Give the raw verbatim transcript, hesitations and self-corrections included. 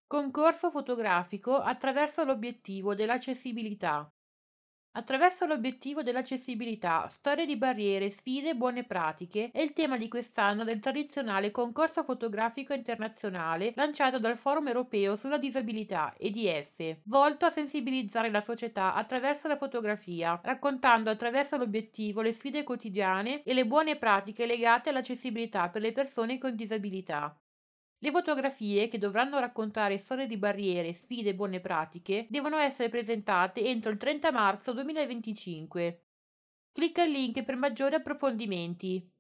Concorso fotografico attraverso l'obiettivo dell'accessibilità. Attraverso l'obiettivo dell'accessibilità, storie di barriere, sfide e buone pratiche è il tema di quest'anno del tradizionale concorso fotografico internazionale lanciato dal Forum europeo sulla disabilità E D F, volto a sensibilizzare la società attraverso la fotografia, raccontando attraverso l'obiettivo le sfide quotidiane e le buone pratiche legate all'accessibilità per le persone con disabilità. Le fotografie, che dovranno raccontare storie di barriere, sfide e buone pratiche, devono essere presentate entro il trenta marzo duemilaventicinque. Clicca il link per maggiori approfondimenti.